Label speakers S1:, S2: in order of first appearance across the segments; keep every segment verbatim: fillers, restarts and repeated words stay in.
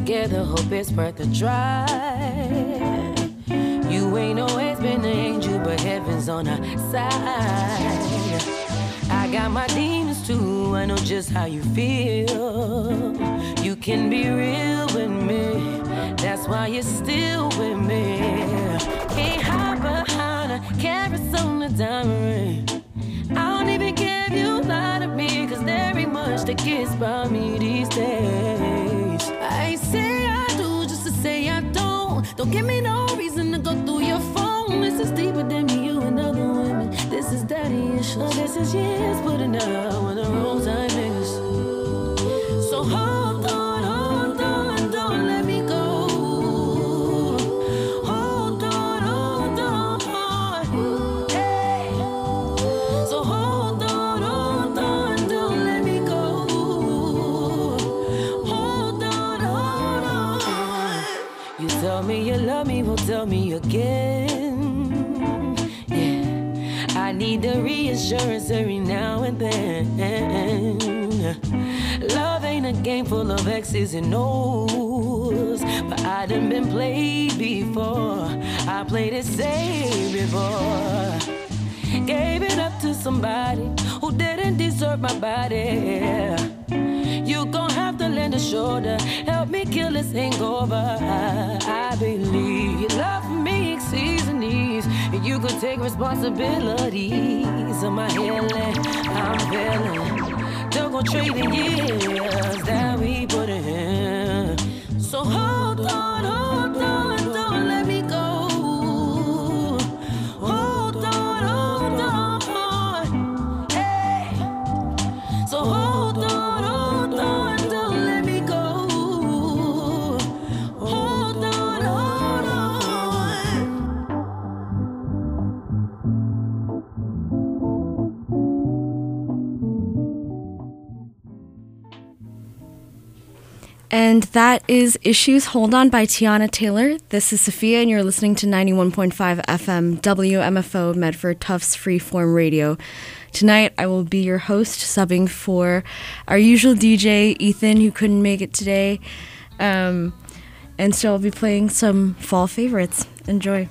S1: together, hope it's worth a try. You ain't always been an angel, but heaven's on our side. I got my demons too, I know just how you feel. You can be real with me, that's why you're still with me. Can't hide behind a carats on the diamond ring. I don't even care if you lie to me, cause there ain't much that gets by me these days. I say I do just to say I don't. Don't give me no reason to go through your phone. This is deeper than me, you and other women. This is daddy issues. This is years putting out when the wrong time niggas. So hold on, hold on, don't let me go. Hold on, hold on, hey. So hold on, hold on, don't let me go. Hold on, hold on. You tell me you love me, well tell me again. Yeah, I need the reassurance every now and then. Love ain't a game full of X's and O's, but I done been played before. I played it safe before. Gave it up to somebody who didn't deserve my body. You gon' have to lend a shoulder, help me kill this hangover. I believe your love for me exceeds the needs, and you could take responsibilities of my healing. I'm feeling don't go trading years that we put in. So hold on, hold on, don't let me go. Hold on, hold on, hey. So hold on, hold on, don't let me go. Hold on, hold on.
S2: And that is Issues Hold On by Tiana Taylor. This is Sophia, and you're listening to ninety-one point five F M W M F O Medford Tufts Freeform Radio. Tonight, I will be your host, subbing for our usual D J, Ethan, who couldn't make it today. Um, and so I'll be playing some fall favorites. Enjoy.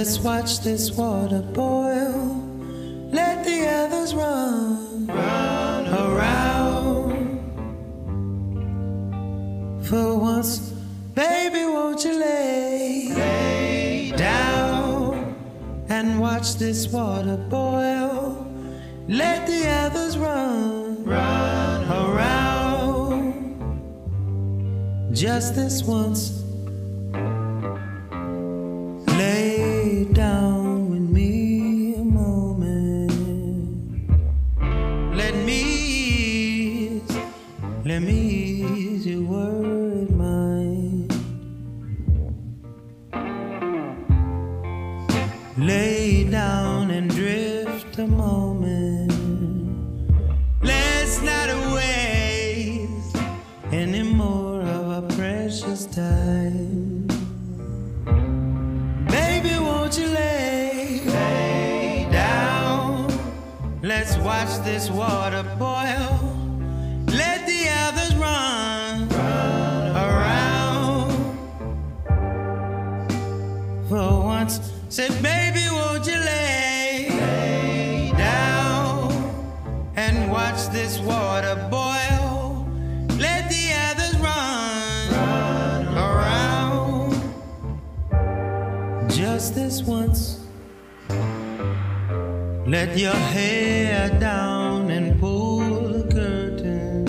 S3: Let's watch this water boil. Let the others run, run around. For once, baby, won't you lay, lay down and watch this water boil. Let the others run, run around. Just this once. Lay down with me a moment. Let me ease, let me ease your worried mind. Lay down and drift a moment. Let's not waste any more of our precious time. Baby, won't you lay, lay down? Let's watch this water boil. Let the others run, run around. For once, say, baby, won't you lay, lay down and watch this water boil. Let the others run, run around. Just this once. Let your hair down and pull the curtain.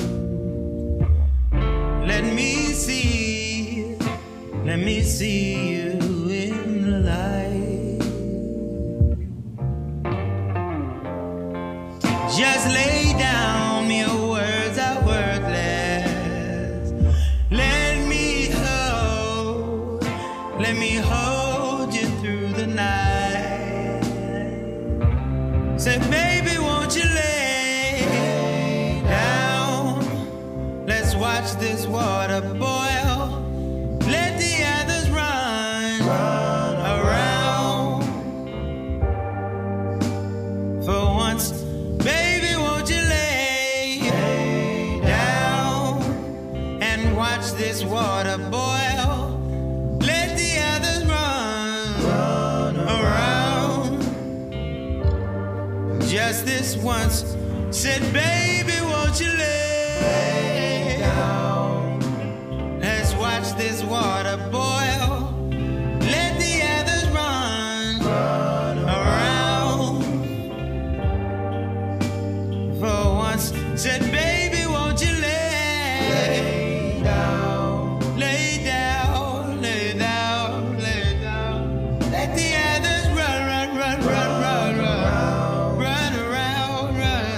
S3: Let me see, let me see you in the light. Just lay down, your words are worthless. Let me hold, let me hold you through the night. Say, baby, won't you lay down? Let's watch this water boil. Let the others run, run around. For once, baby, won't you lay, lay down and watch this water boil. Let the others run, run around. Just this once, said, baby, won't you lay down? Let's watch this water boil. Let the others run, run around. For once, said, baby, won't you lay down? Lay down, lay down, lay down. Let the others run, run, run, run, run, run. Run around, run.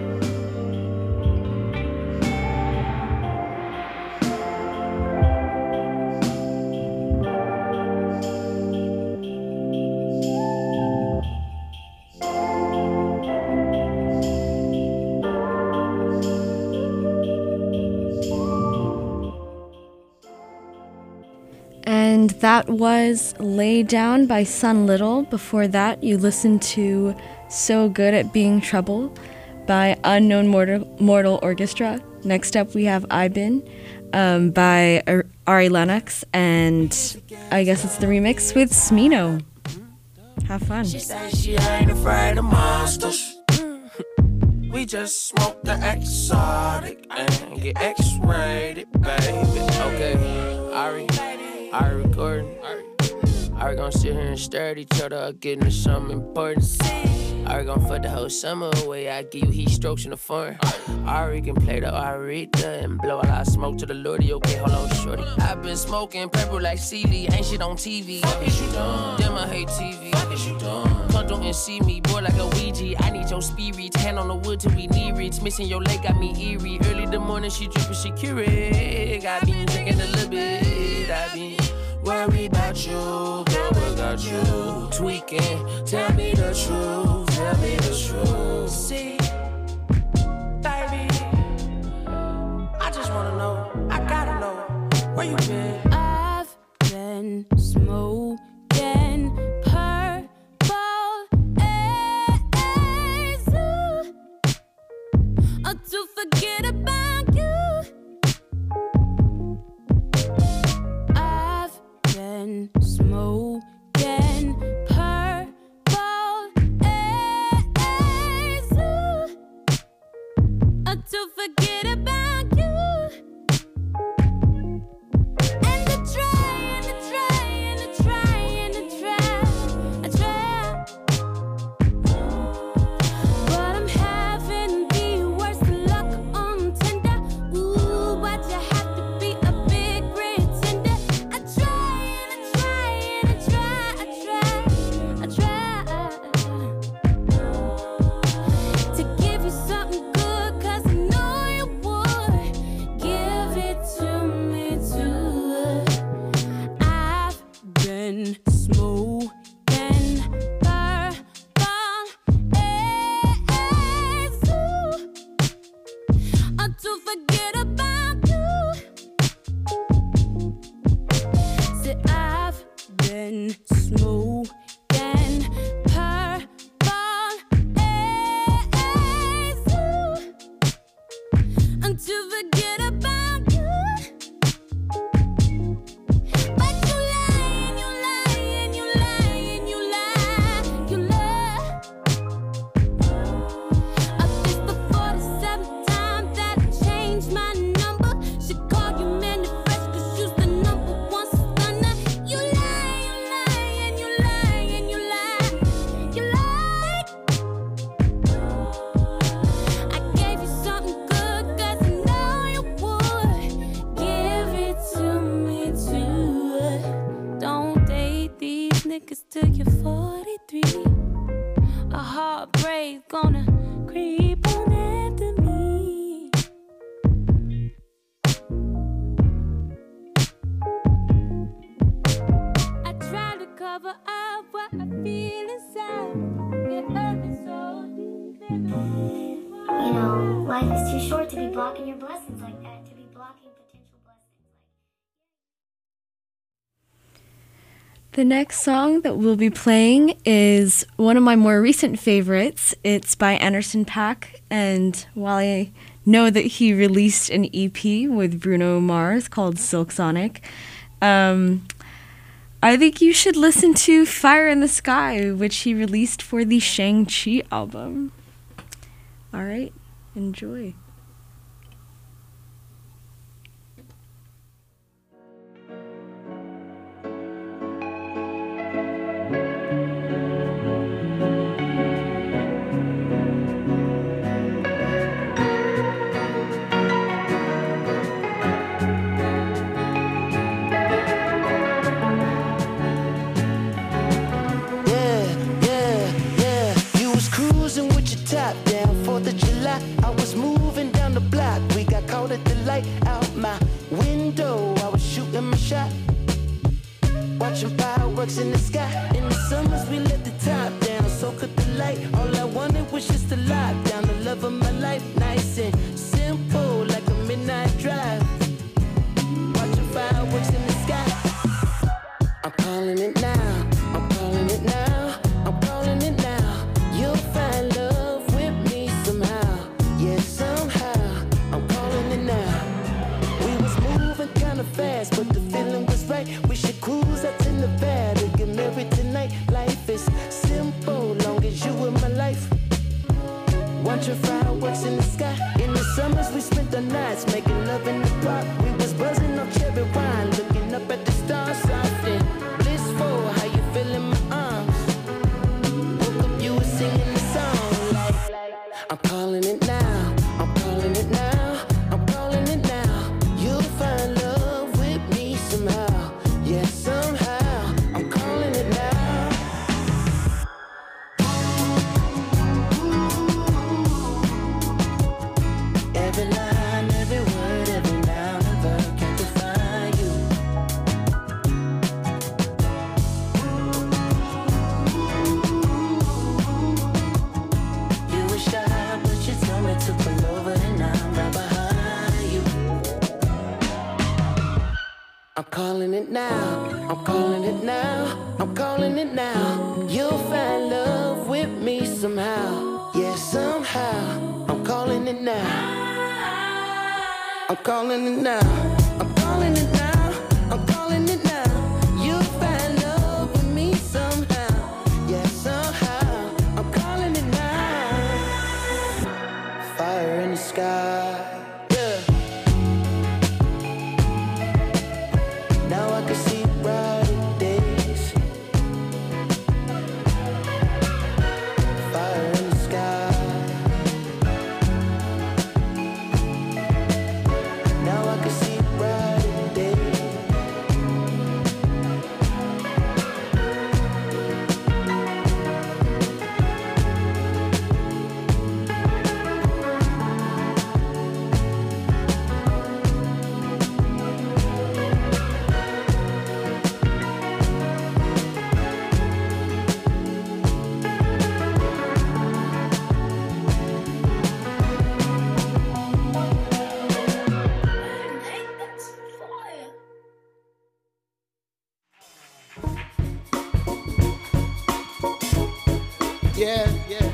S2: And that was Lay Down by Sun Little. Before that, you listened to So Good at Being Trouble by Unknown Mortal, Mortal Orchestra. Next up, we have I Been um, by Ar- Ari Lennox, and I guess it's the remix with Smino. Have fun.
S4: She said she ain't afraid of monsters. We just smoke the exotic and get X-rated, baby. Okay, Ari, Ari recording. Ari gonna sit here and stare at each other, getting to something important. Ari gonna fuck the whole summer away. I give you heat strokes in the phone. Ari can play the Aretha and blow a lot of smoke to the Lordy. Okay, hold on, shorty. I've been smoking purple like Celie. Ain't shit on T V. Fuck is you done? Damn, I hate T V. Fuck is you done? Come through and see me, boy, like a Ouija. I need your spirit. Hand on the wood till we need reach. Missing your leg got me eerie. Early the morning, she drippin', she curious. Got me drinking a little bit. I been worried about you, girl, what got you tweaking? Tell me the truth, tell me the truth. See, baby, I just wanna know, I gotta know, where you been?
S5: I've been smoking purple haze uh, to forget about you. I've been smoking purple gonna creep on after me. I try to cover up what I feel inside. It hurt me so deep in the
S6: You know, life is too short to be blocking your blessings like that, to be blocking potential blessings like that.
S2: The next song that we'll be playing is one of my more recent favorites. It's by Anderson .Paak, and while I know that he released an E P with Bruno Mars called Silk Sonic, um, I think you should listen to Fire in the Sky, which he released for the Shang-Chi album. All right, enjoy.
S7: I was moving down the block, we got caught at the light. Out my window, I was shooting my shot, watching fireworks in the sky. In the summers we let the top down, so could the light. All I wanted was just to lock down the love of my life. Nice and simple, like a midnight drive, watching fireworks in the sky. I'm calling it now, I'm calling it now, I'm calling it now. You'll find love with me somehow, yeah, somehow. I'm calling it now. We was moving kinda fast, but the feeling was right. We should cruise out to Nevada, get married tonight. Life is simple, long as you in my life. Watching fireworks in the sky. In the summers we spent the nights making love in the park. We was buzzing on cherry wine, looking up at the stars, soft and blissful. How you feel in my arms? Woke up, you were singing the song like, I'm calling it now, I'm calling it now, I'm calling it now. You'll find love with me somehow, yeah, somehow. I'm calling it now. Every line, every word, every noun and verb can't define you. You were shy, but you told me to pull over, and I'm right behind you. I'm calling it now, I'm calling it now, I'm calling it now. You'll find love with me somehow, yeah, somehow. I'm calling it now. I'm calling it now. I'm calling it now. I'm calling it now. You'll find love with me somehow. Yeah, somehow. I'm calling it now. Fire in the sky. Yeah. Now I can see brighter days. Fire in the sky. Now I can see brighter days. Yeah, yeah.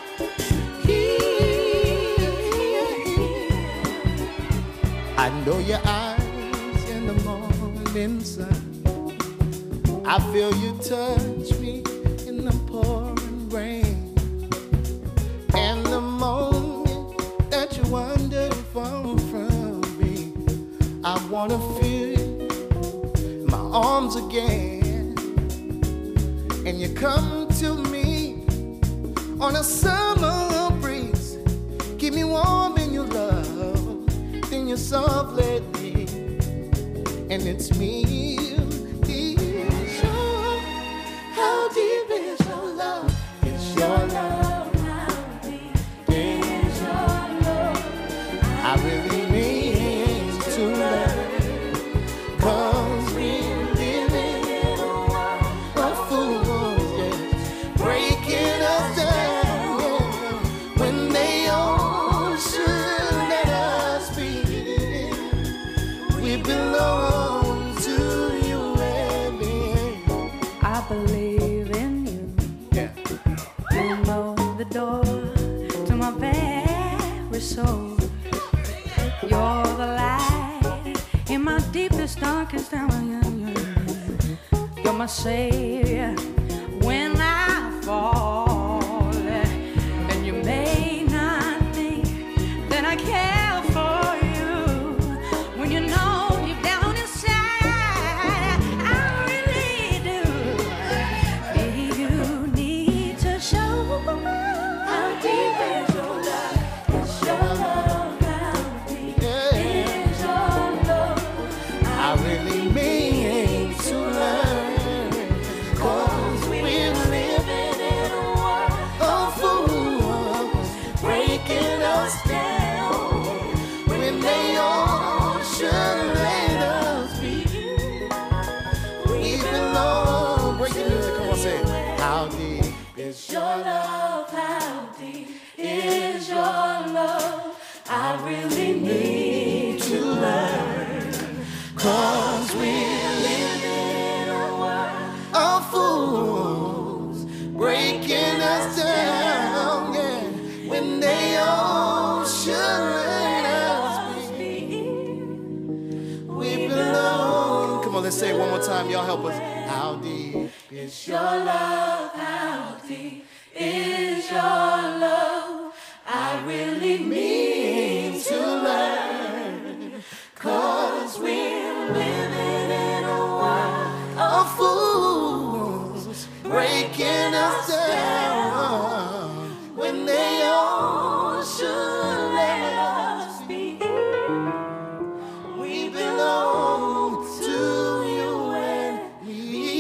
S7: I know your eyes in the morning sun. I feel you touch me in the pouring rain. And the moment that you wander far from me, I wanna feel you in my arms again. And you come to me on a summer breeze, keep me warm in your love, then you softly leave, and it's me. Deep is your, how deep is your love? It's your love.
S8: the door to my very soul. You're the light in my deepest, darkest hour. You're my savior when I fall, and you may not think that I care for you when you know deep down inside I really do. You need to show how deep is your love. It's your love, how deep is your love.
S7: I really mean to learn, 'cause we're living in a world of fools, breaking us down when they all should let us be. We belong. Break the music, come on, say it. How deep is your love? How deep is your love? I really need to learn, 'cause we're living in a world of fools, breaking us down, yeah, when they all should let us be. We belong. Come on, let's say it one more time. Y'all help us. How deep is your love? How deep is your love? I really mean to learn, 'cause we're living in a world of fools, breaking us down when they all should let us be. We belong to you and me.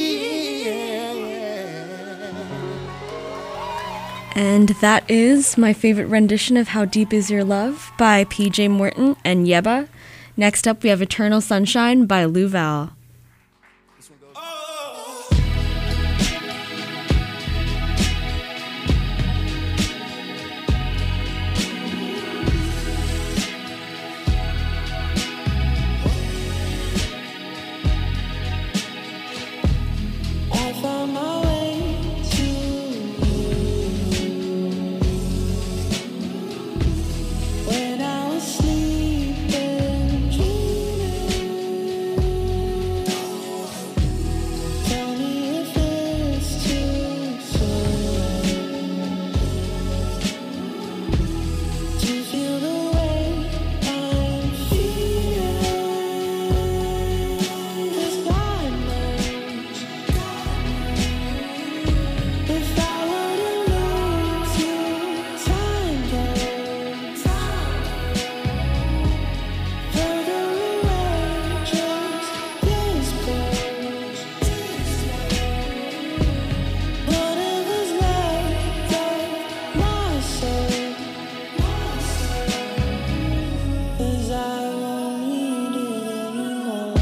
S2: And that is my favorite rendition of How Deep Is Your Love by P J Morton and Yeba. Next up, we have Eternal Sunshine by Lou Val.
S7: I found my way to you when I was sleeping, dreaming. Tell me if it's too soon to feel the way I'm feeling. 'Cause God knows if I were to lose you, time goes further away, just this close. Whatever's left of my soul, 'cause I won't need it anymore.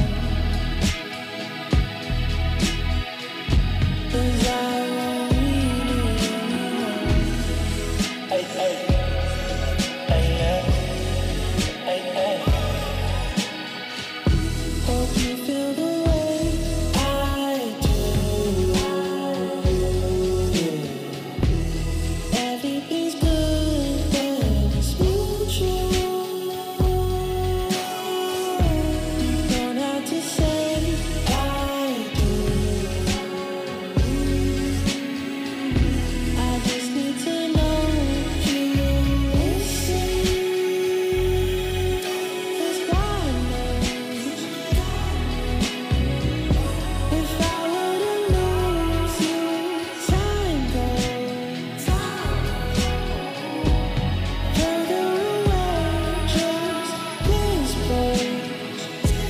S7: 'Cause I won't need it anymore. Ay, ay, ay, ay, ay, ay. Hope you feel the way I do. Yeah. Everything's good when it's mutual. You don't have to say I do. I just need to know you listen. 'Cause God knows if I were to lose you, time goes further away, just this close.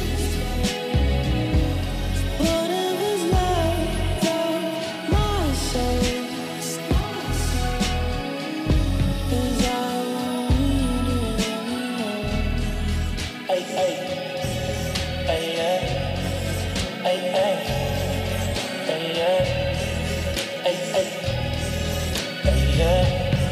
S7: Whatever's left of my soul, 'cause I won't need it anymore. Ay, ay, ay, ay, ay, ay, ay, ay, ay, ay, ay, ay.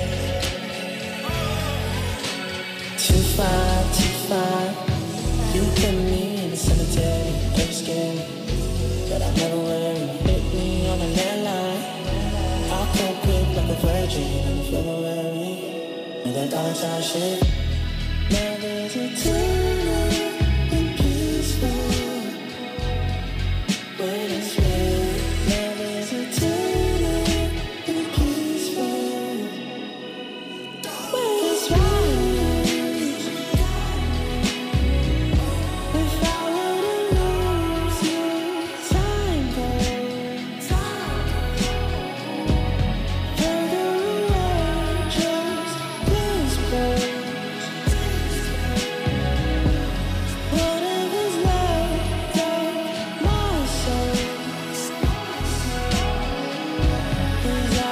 S7: Too far, too far. You put me in the cemetery, don't scare me. But I never worry, hit me on a landline. I'll come quick like a virgin. slip around me. And that dance I shit. Now there's a turn and peaceful. When it's red, now there's a turn and peaceful. When it's right, if I were to lose you, time goes further away, just whispers. Whatever's left of my soul is I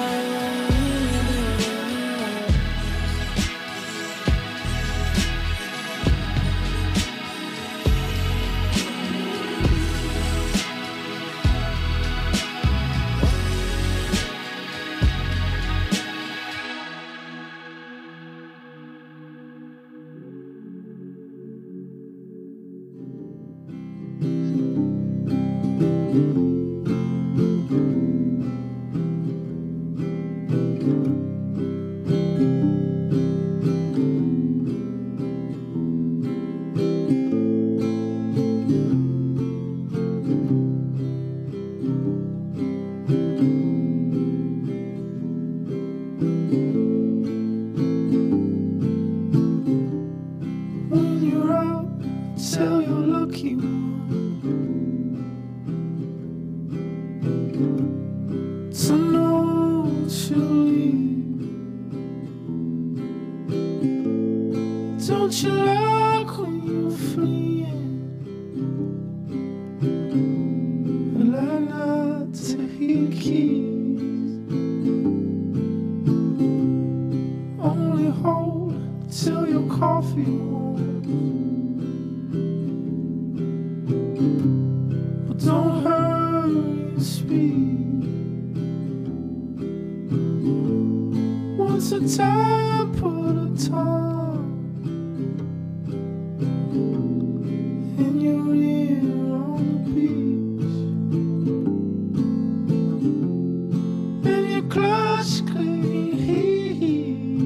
S7: when you're out, tell your lucky one to know to leave. Don't you like when you're fleeing? I like not to hear keys. Only hold till your coffee warms. But don't hurry your speed. Once a time, put a time in your ear on the beach. And your clutch clean heat.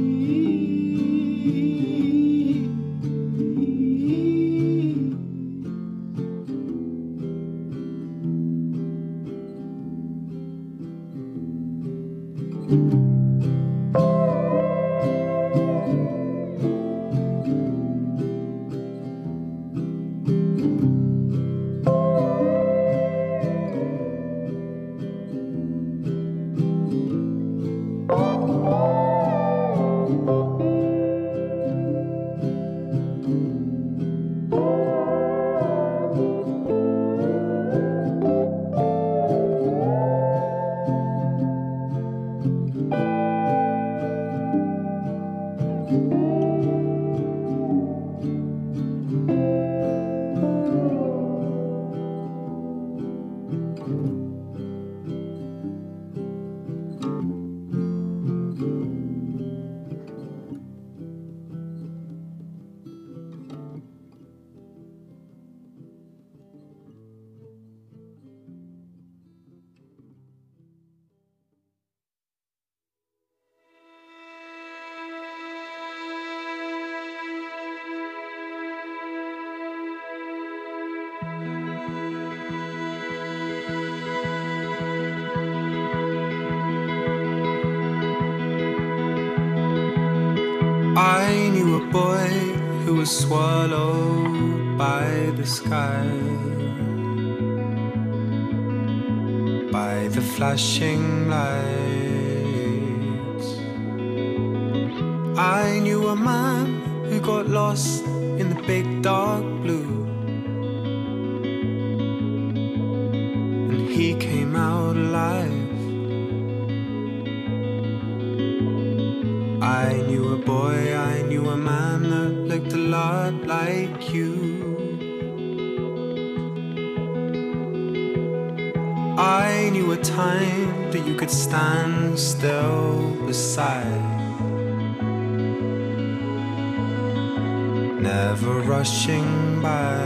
S3: I knew a boy who was swallowed by the sky, by the flashing lights. I knew a man who got lost in the big dark blue, and he came out alive. I knew a boy, I knew a man that looked a lot like you. I knew a time that you could stand still beside, never rushing by.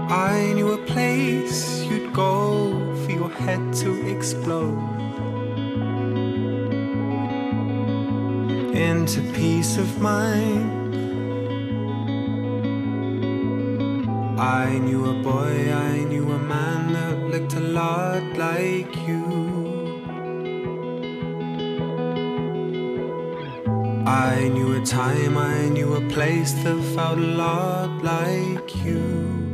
S3: I knew a place you'd go for your head to explode, into peace of mind. I knew a boy, I knew a man that looked a lot like you. I knew a time, I knew a place that felt a lot like you.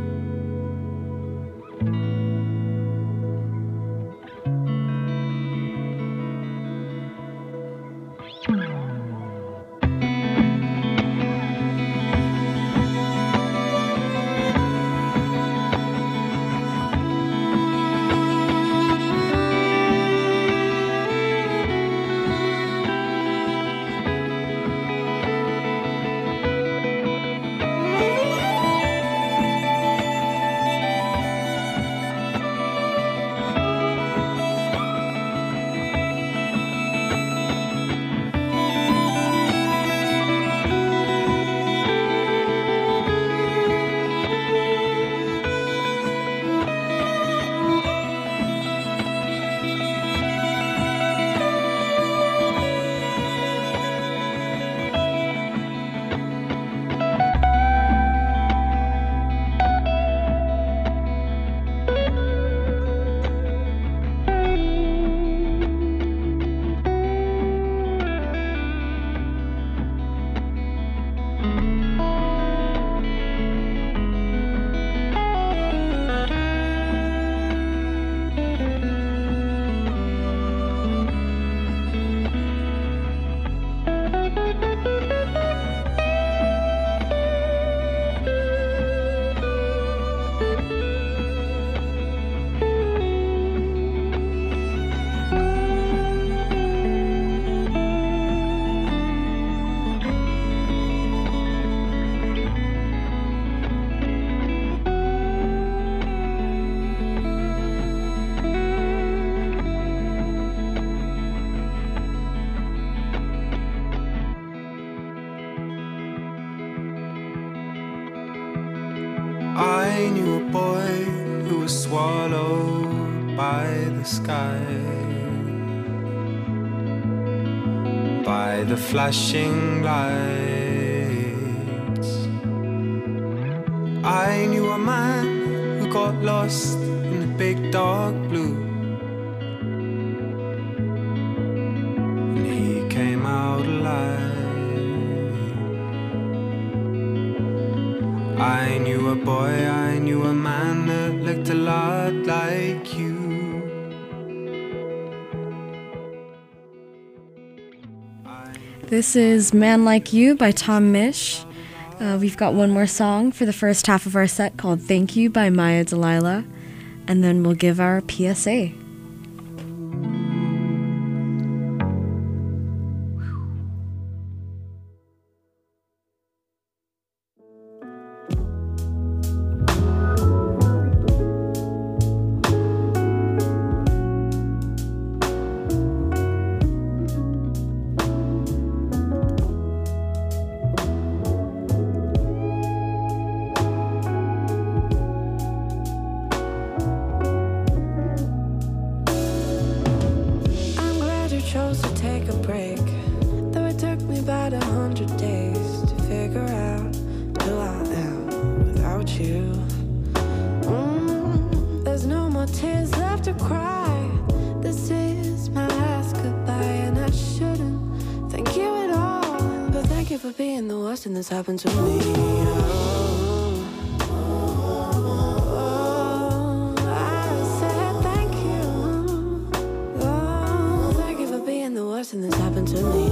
S3: I knew a boy who was swallowed by the sky, by the flashing lights. I knew a man who got lost in the big dark blue, and he came out alive. I knew a boy, I knew a man that looked a lot like you.
S2: This is Man Like You by Tom Misch. Uh, we've got one more song for the first half of our set called Thank You by Maya Delilah, and then we'll give our P S A.
S9: Chose to take a break, though it took me about a hundred days to figure out who I am without you. Mm, there's no more tears left to cry. This is my last goodbye, and I shouldn't thank you at all, but thank you for being the worst thing that's happened to me. Oh, oh, I said thank you. Oh, thank you for being the worst thing that's happened to me.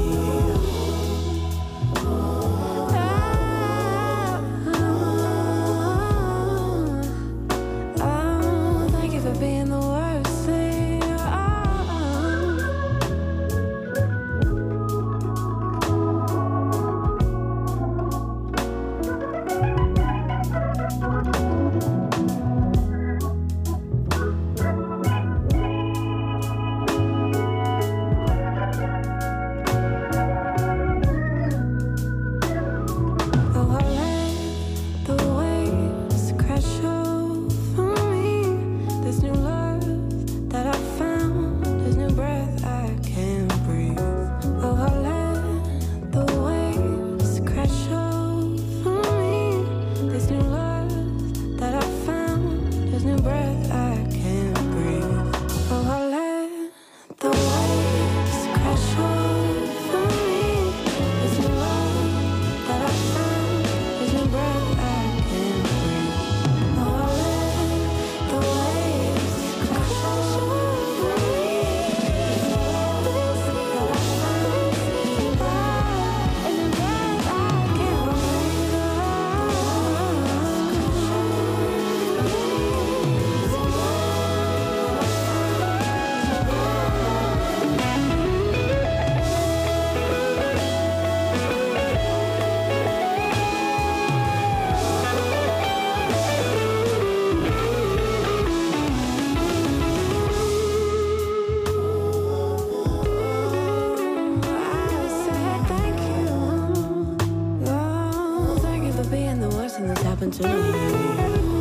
S4: to leave.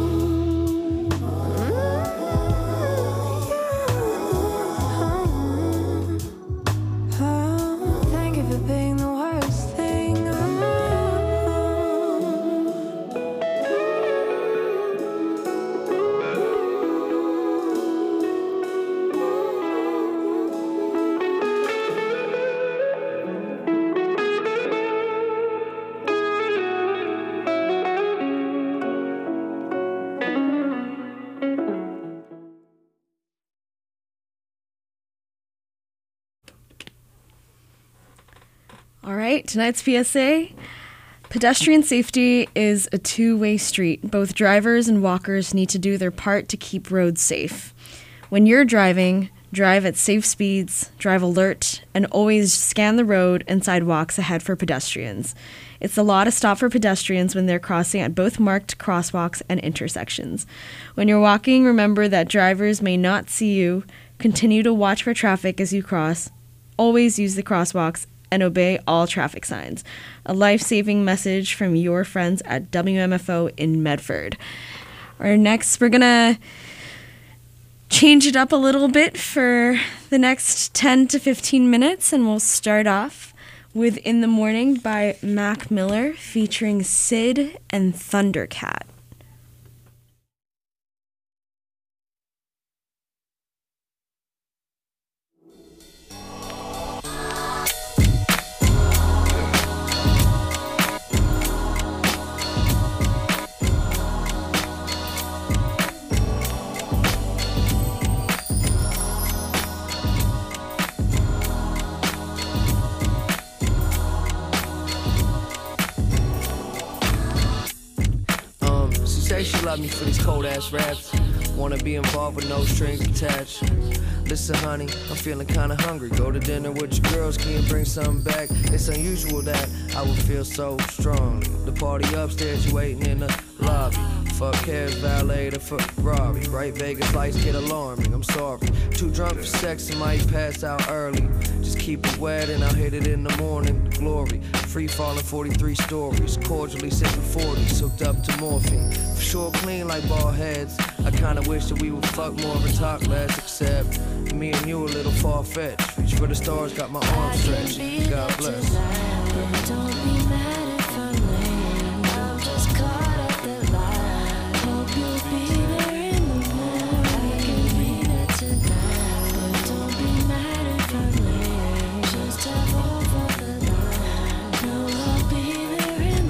S9: Thank you for being the worst thing.
S2: All right, tonight's P S A. Pedestrian safety is a two-way street. Both drivers and walkers need to do their part to keep roads safe. When you're driving, drive at safe speeds, drive alert, and always scan the road and sidewalks ahead for pedestrians. It's the law to stop for pedestrians when they're crossing at both marked crosswalks and intersections. When you're walking, remember that drivers may not see you. Continue to watch for traffic as you cross. Always use the crosswalks and obey all traffic signs. A life-saving message from your friends at W M F O in Medford. Our next, we're gonna change it up a little bit for the next ten to fifteen minutes, and we'll start off with In the Morning by Mac Miller featuring Sid and Thundercat.
S4: She love me for these cold ass raps. Wanna be involved with no strings attached. Listen, honey, I'm feeling kinda hungry. Go to dinner with your girls, can you bring something back? It's unusual that I would feel so strong. The party upstairs, you waiting in the lobby. Fuck cares, valet the Ferrari. Bright Vegas lights get alarming, I'm sorry. Too drunk for sex and might pass out early. Just keep it wet and I'll hit it in the morning. Glory, free falling forty-three stories. Cordially sipping forties, hooked up to morphine. For sure clean like bald heads. I kinda wish that we would fuck more and talk less. Except me and you a little far-fetched. Reach for the stars, got my arms stretched. God bless.
S5: Don't be mad if I'm late. I'm just caught up the light. Hope you'll be there in the morning. I can be there tonight. But don't be mad if I'm late. Just have over the line. No, I'll be there in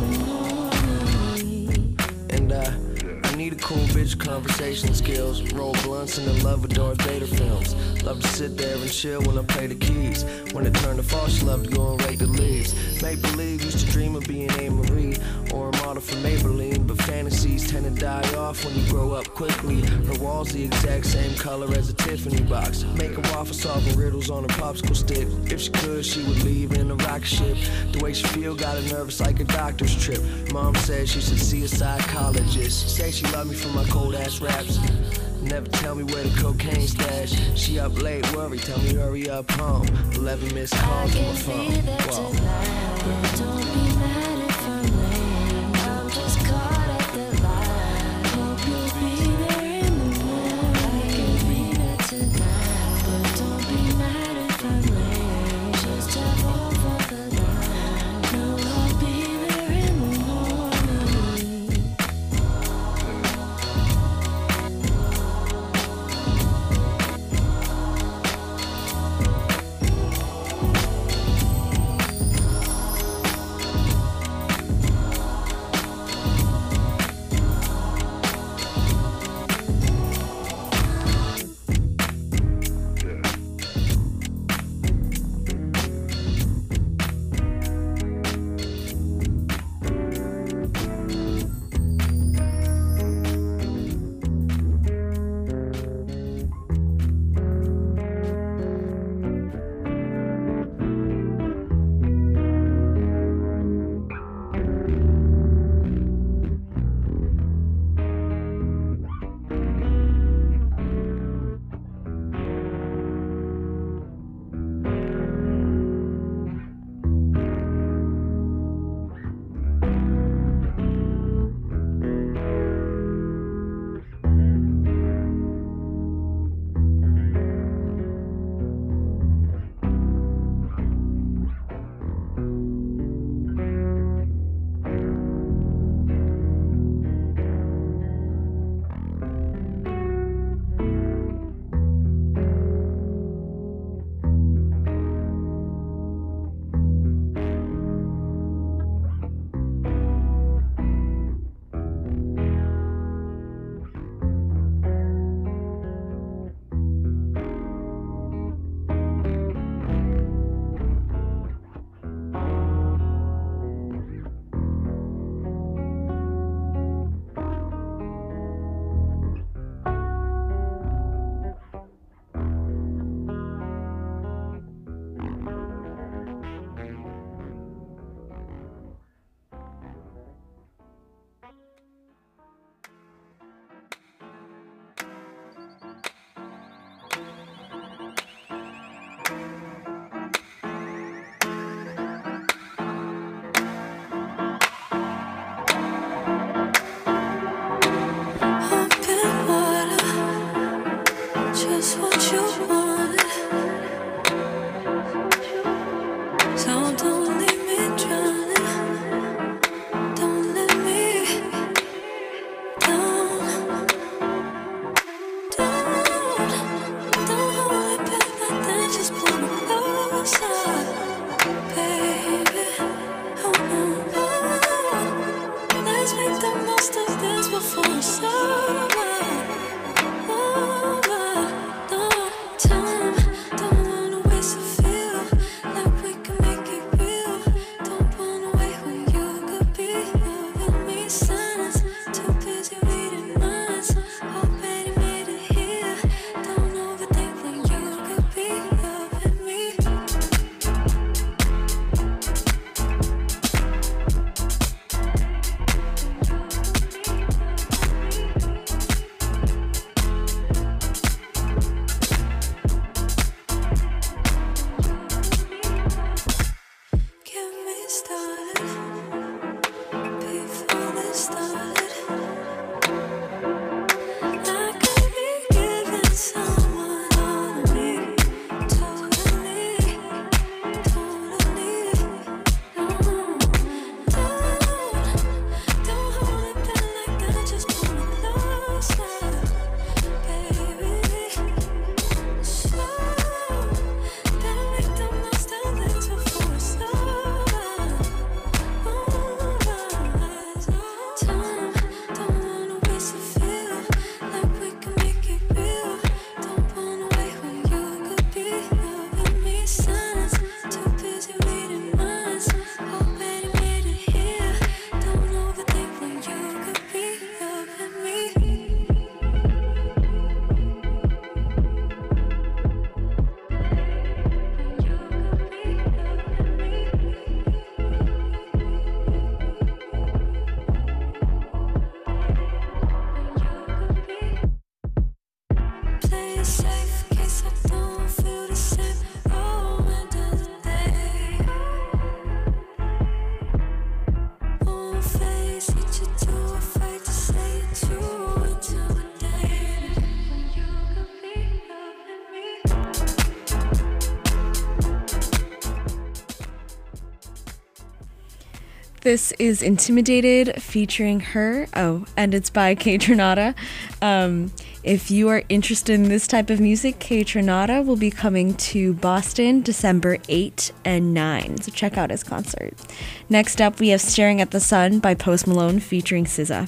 S5: the morning.
S4: And uh, I need a cool bitch conversation skills. Roll blunts and in love with Darth Vader films. Love to sit there and chill when I play the keys. When it turned to fall, she loved to go and rake the leaves. Make believe, used to dream of being Anne-Marie or a model for Maybelline. But fantasies tend to die off when you grow up quickly. Her walls the exact same color as a Tiffany box. Making waffles, solving riddles on a popsicle stick. If she could, she would leave in a rocket ship. The way she feel got her nervous like a doctor's trip. Mom said she should see a psychologist. Say she loved me for my cold ass raps. Never tell me where the cocaine stash. She up late, worry, tell me hurry up home. Eleven missed calls on my phone. Whoa.
S5: Don't be mad if I'm late. I'm just caught up the light. Hope you'll be there in the morning. I can be there tonight. But don't be mad if I'm late. Just have over the line. No, I'll be there in the morning.
S2: This is Intimidated featuring Her. Oh, and it's by Kaytranada. Um, if you are interested in this type of music, Kaytranada will be coming to Boston December eighth and ninth. So check out his concert. Next up, we have Staring at the Sun by Post Malone featuring S Z A.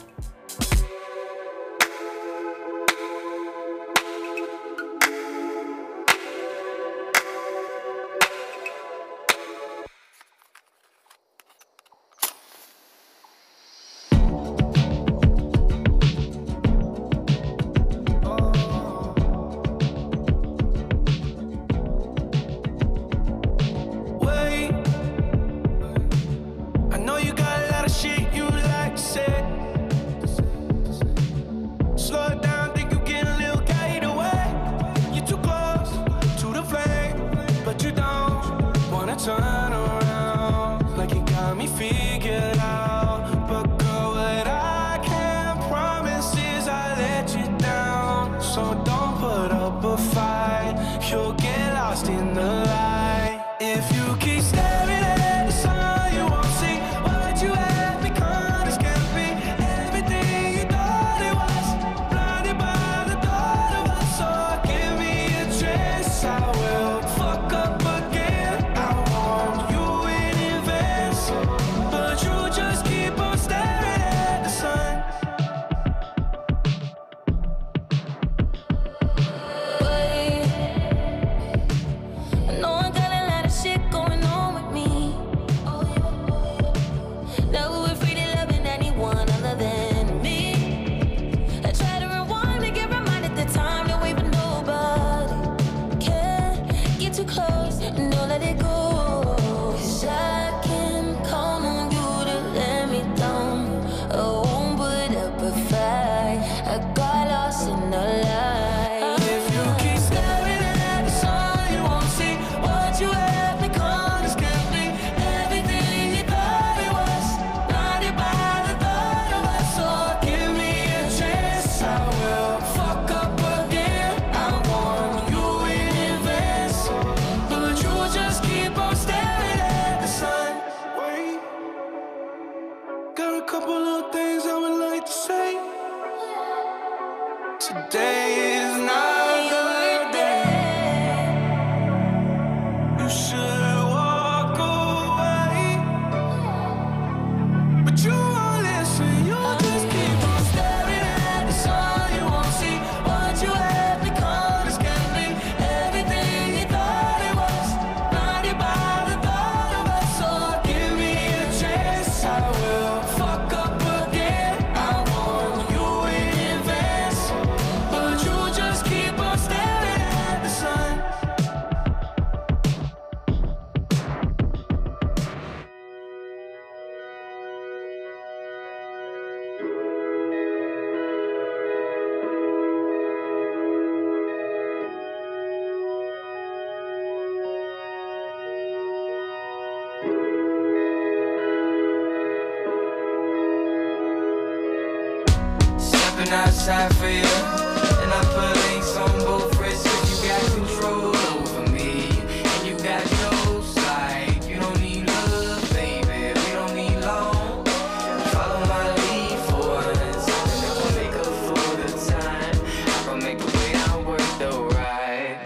S10: Outside for you, and I put links on both wrists. You got control over me, and you got no sight. You don't need love, baby. We don't need long. Follow my lead for once, and if I make up for the time, I gon' make the way I work though right.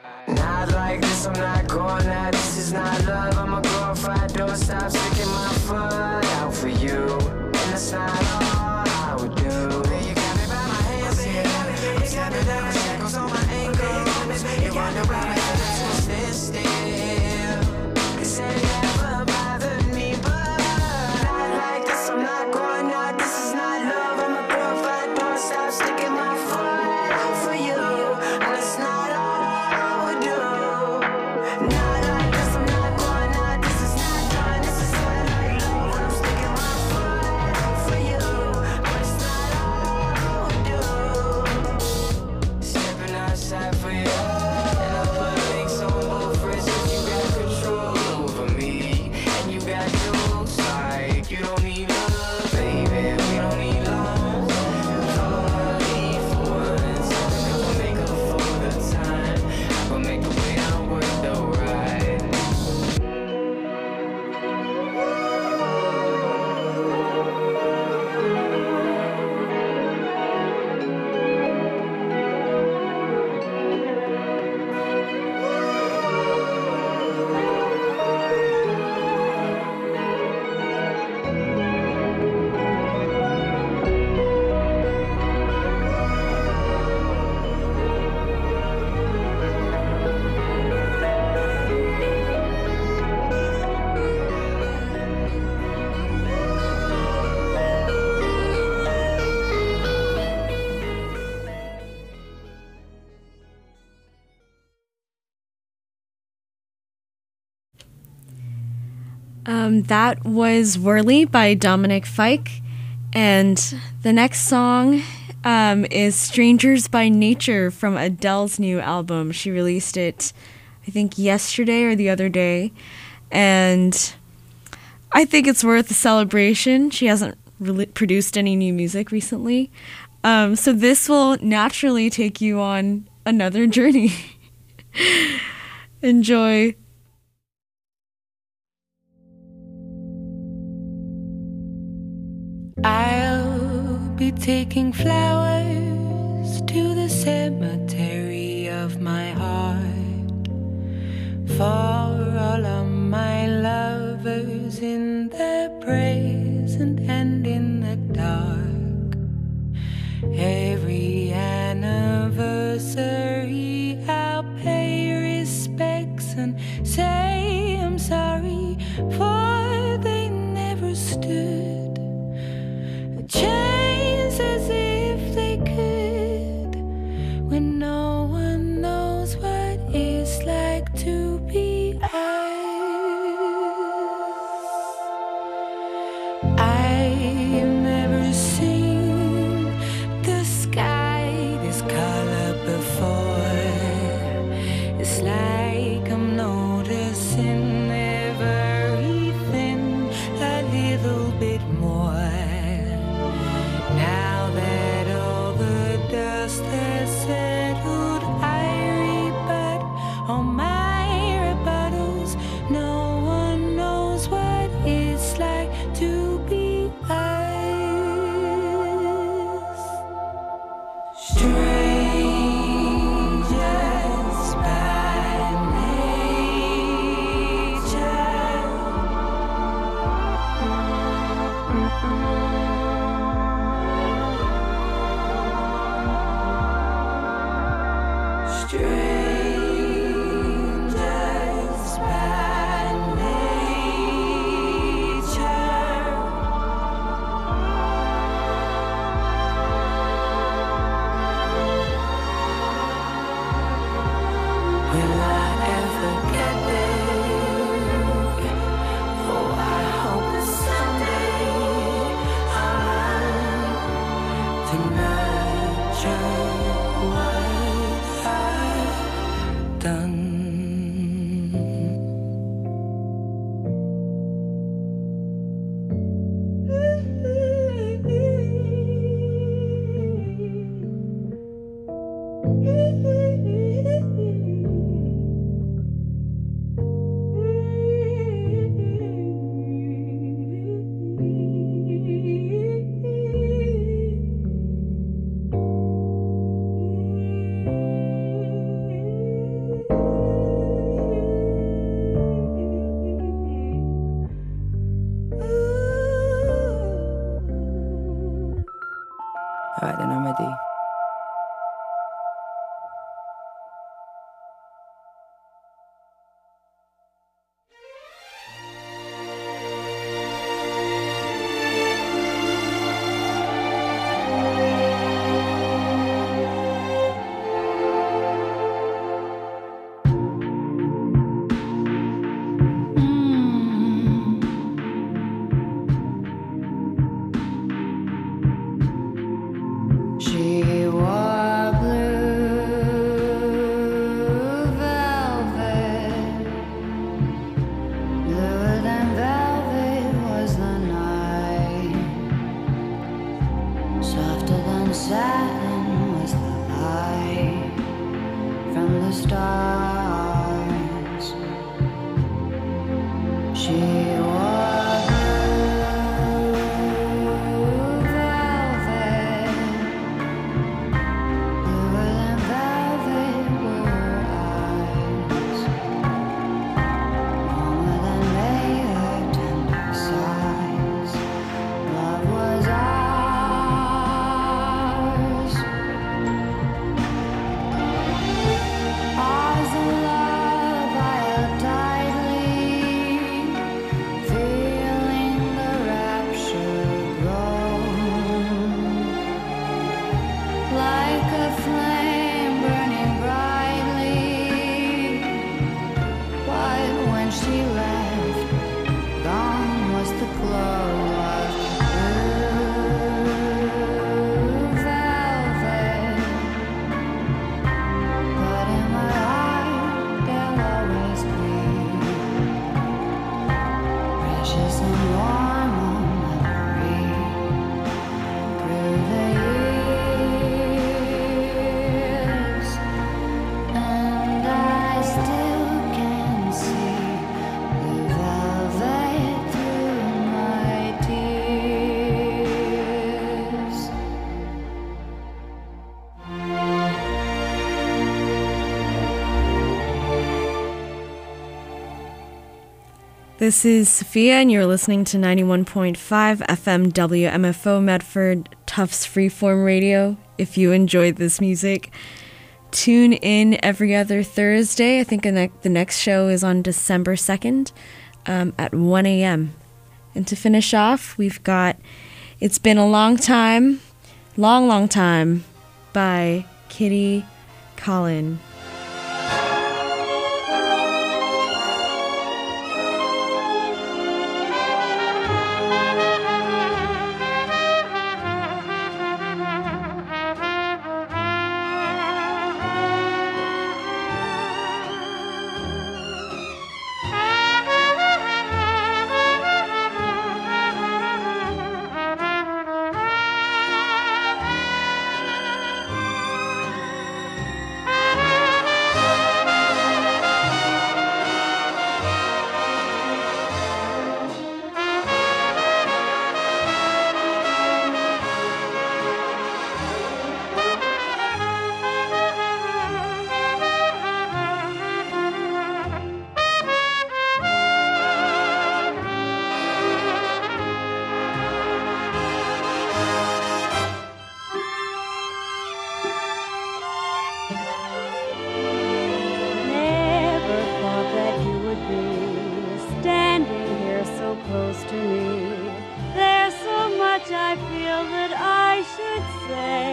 S10: Not like this, I'm not going out. This is not love. I'm a glorified. Don't stop sticking my foot out for you, and that's not all I would do. You wonder why my head is still. They say it never bothered me, but not like this. I'm not going out. This is not love. I'm a glorified. Don't stop sticking my foot out for you, and it's not all I would do. Not like this. I'm not going out. This is not done. This is not like love.
S2: Um, that was Whirly by Dominic Fike. And the next song um, is Strangers by Nature from Adele's new album. She released it, I think, yesterday or the other day. And I think it's worth a celebration. She hasn't really produced any new music recently. Um, so this will naturally take you on another journey. Enjoy.
S1: I'll be taking flowers to the cemetery of my heart for all of my lovers in the present and in the dark. Every anniversary I'll pay respects and say I'm sorry, for they never stood a chance as if they could, when no one knows what it's like to be us. I've never seen the sky this color before. It's like I'm noticing everything a little bit more. Now that all the dust has settled, I rebut all my rebuttals. No one knows what it's like to be us. Strangers by nature. Strangers by nature. Will I ever get there? Oh, I hope that someday I'll learn to nurture what I've done. Alright, then I'm ready. She wore blue velvet. Bluer than velvet was the night. Softer than satin was the light from the stars. She wore blue velvet. Bluer than velvet were her eyes. Warmer than May, her tender sighs. Love was ours. Ours the love I held tightly.
S5: just a normal memory through the years, and I still can see the velvet through my tears.
S2: This is Sophia, and you're listening to ninety-one point five F M W M F O Medford, Tufts Freeform Radio. If you enjoyed this music, tune in every other Thursday. I think the ne- the next show is on December second um, at one a.m. And to finish off, we've got It's Been a Long Time, Long, Long Time by Kitty Collin.
S11: Never thought that you would be standing here so close to me. There's so much I feel that I should say,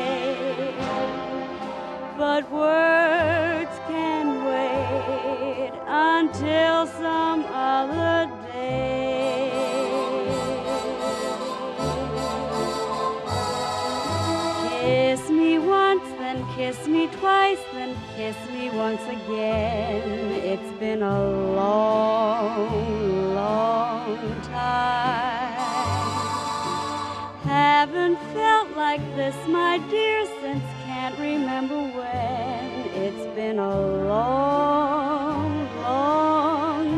S11: but words can wait until some other day. Kiss me once, then kiss me twice, then kiss me once again. It's been a long, long time. Haven't felt like this, my dear, since can't remember when. It's been a long, long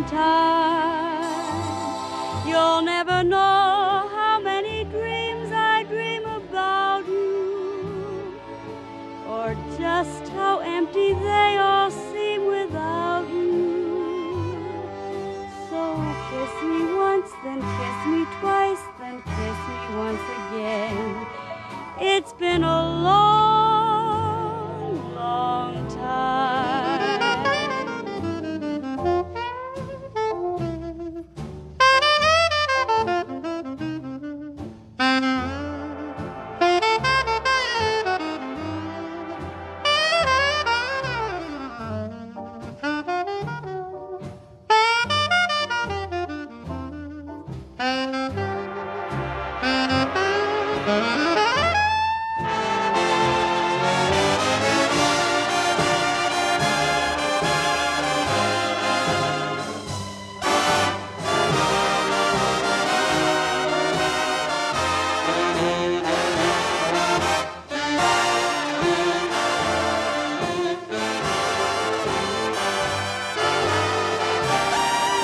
S11: time. You'll never know how many dreams I dream about you, or just how empty they all seem without you. So kiss me once, then kiss me twice, then kiss me once again. It's been a long